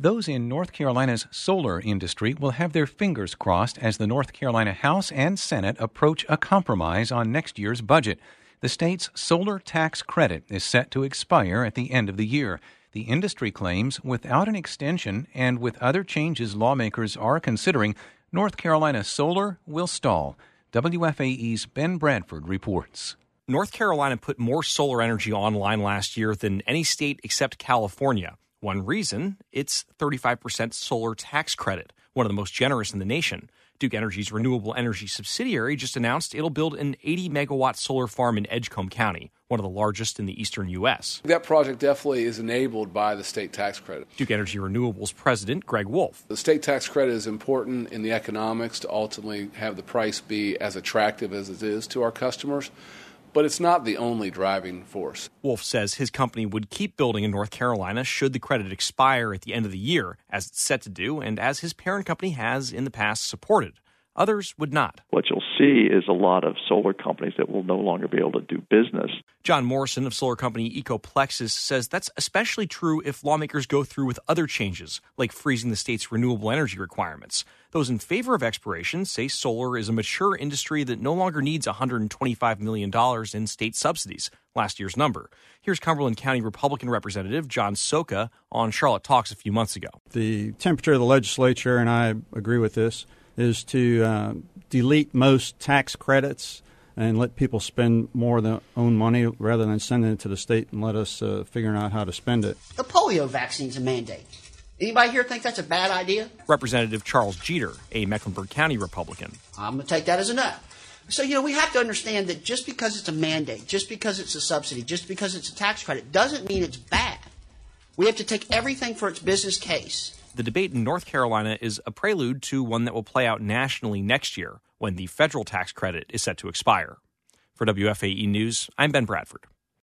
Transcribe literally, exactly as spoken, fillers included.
Those in North Carolina's solar industry will have their fingers crossed as the North Carolina House and Senate approach a compromise on next year's budget. The state's solar tax credit is set to expire at the end of the year. The industry claims without an extension and with other changes lawmakers are considering, North Carolina solar will stall. W F A E's Ben Bradford reports. North Carolina put more solar energy online last year than any state except California. One reason, its thirty-five percent solar tax credit, one of the most generous in the nation. Duke Energy's renewable energy subsidiary just announced it'll build an eighty megawatt solar farm in Edgecombe County, one of the largest in the eastern U S. That project definitely is enabled by the state tax credit. Duke Energy Renewables president Greg Wolf. The state tax credit is important in the economics to ultimately have the price be as attractive as it is to our customers. But it's not the only driving force. Wolf says his company would keep building in North Carolina should the credit expire at the end of the year, as it's set to do, and as his parent company has in the past supported. Others would not. What you'll see is a lot of solar companies that will no longer be able to do business. John Morrison of solar company Ecoplexus says that's especially true if lawmakers go through with other changes, like freezing the state's renewable energy requirements. Those in favor of expiration say solar is a mature industry that no longer needs one hundred twenty-five million dollars in state subsidies, last year's number. Here's Cumberland County Republican Representative John Soka on Charlotte Talks a few months ago. The temperature of the legislature, and I agree with this, is to uh, delete most tax credits and let people spend more of their own money rather than sending it to the state and let us uh, figure out how to spend it. The polio vaccine's a mandate. Anybody here think that's a bad idea? Representative Charles Jeter, a Mecklenburg County Republican. I'm going to take that as a no. So, you know, we have to understand that just because it's a mandate, just because it's a subsidy, just because it's a tax credit, doesn't mean it's bad. We have to take everything for its business case. The debate in North Carolina is a prelude to one that will play out nationally next year when the federal tax credit is set to expire. For W F A E News, I'm Ben Bradford.